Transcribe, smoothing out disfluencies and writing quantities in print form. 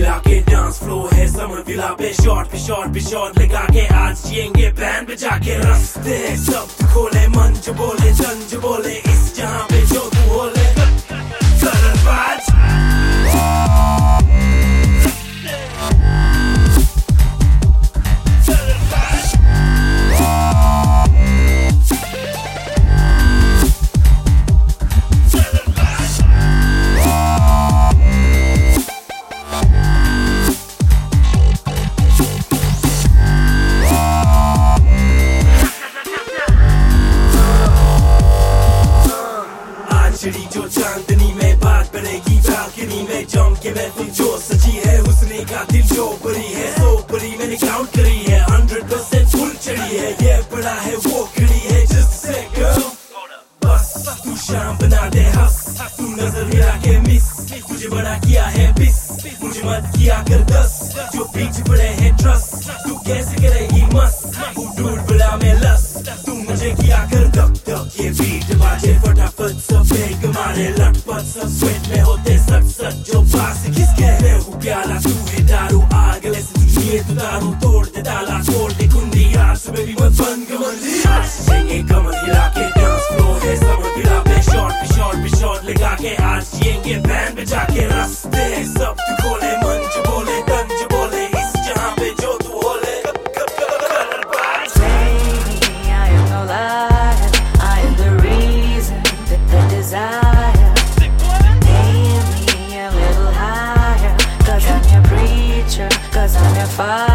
हिला के dance floor है समर विला पे शॉट लगा के आज जिएंगे बैंड बजा के रास्ते सब खोले मन जो बोले तन जो बोले इस जहां पे जो तू बोले सरबाज चिड़ी जो चांदनी में बात बढ़ेगी बालकनी में जम के मैं तुम जो सची है हुस्ने का दिल जो बड़ी है सो बड़ी मैंने काउंट करी है 100% फुल चढ़ी है ये बड़ा है वो खड़ी है just say girl बस तू शाम बना दे हंस तू नजर मिला के मिस मुझे बड़ा किया है बिस मुझे मत किया कर 10 जो पीछे पड़े हैं ट्रस्ट तू कैसे करेगी मस्त ढूंढ बड़ा मैं लस तू मुझे किया कर धक ये बीट बाजे फटाफट सब बेग मारे लटपट सब स्वेट में होते सट जो पास किसके मैं हूँ प्याला तू है दारू आग लेसे तुझे तू दारू तोड़ दे ताला छोड़ दे कुंडी यार सुबह भी मत बंद कमंदी जिएंगे कमर हिला के डांस फ्लो है समर विला पे शॉट लगा के आज जिएंगे बैंड बजा के रास्ते सब तू खोले मन जो बोले तन जो बोले इस जहां पे जो तू बोले desire. Take me a little higher, 'cause I'm your preacher, 'cause I'm your father.